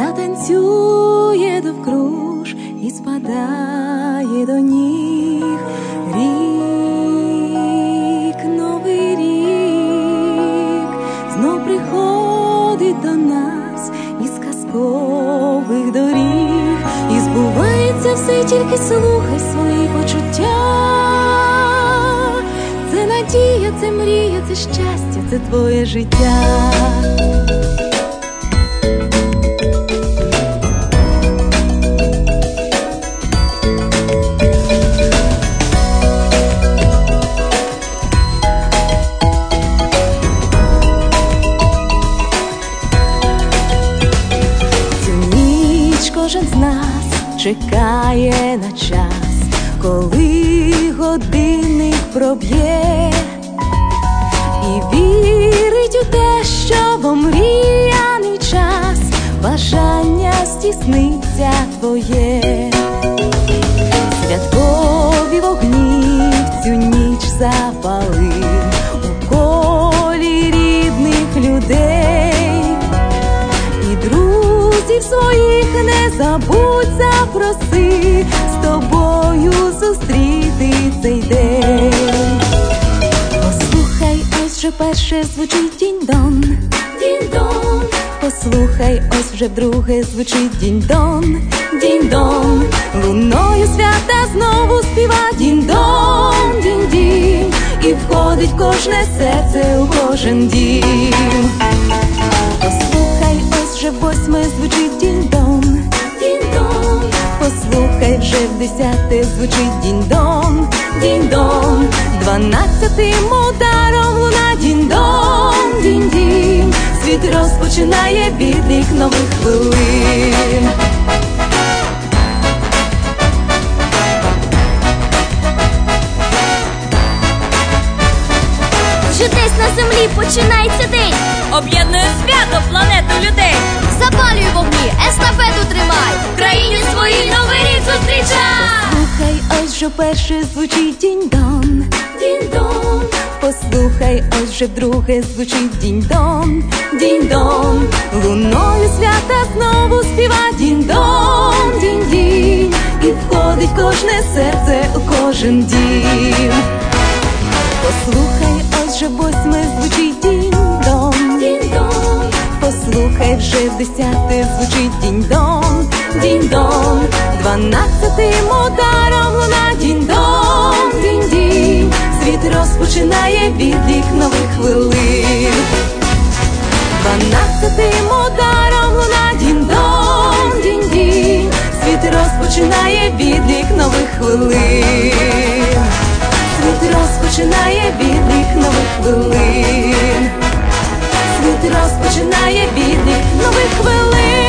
затанцює довкруж і спадає до ніг рік, новий рік знов приходить до нас із казкових доріг, і збувається все, тільки слухай свої почуття. Це надія, це мрія, це щастя, це твоє життя. Кожен з нас чекає на час, коли годинник проб'є, і вірить у те, що в омріяний час бажання здійсниться твоє. Святкові вогні в цю ніч запали у колі рідних людей, і друзів своїх не забудь запроси з тобою зустріти цей день. Послухай, ось вже перше звучить дінь-дон, дінь-дон. Послухай, ось вже вдруге звучить дінь-дон, дінь-дон. Луною свята знову співа дінь-дон, дінь-дінь. І входить кожне серце у кожен дім. Послухай, ось вже восьме звучить дінь-дон, дінь-дон. Послухай, вже в десяте звучить дінь-дон, дінь-дон. 12-тим ударом луна дінь-дон, дінь-дінь. Світ розпочинає відлік нових хвилин. Вже десь на землі починається день, об'єднує свято планету людей. Запалюй вогні, естафету тримай, в країні своїй новий рік зустрічай. Послухай, ось вже перше звучить дінь-дон, дінь-дон. Послухай, ось вже вдруге звучить дінь-дон, дінь-дон. Луною свята знову співа дінь-дон, дінь-дінь. І входить кожне серце у кожен дім. Послухай, ось вже восьме звучить дінь-дон, дінь-дон. Послухай, вже в десяте звучить дінь-дон, дінь-дон. 12-тим ударом луна дінь-дон, дінь-дінь. Світ розпочинає відлік нових хвилин. 12-тим ударом луна дінь-дон, дінь-дінь. Світ розпочинає відлік нових хвилин. Світ розпочинає відлік нових хвилин. Світ розпочинає відлік нових хвилин.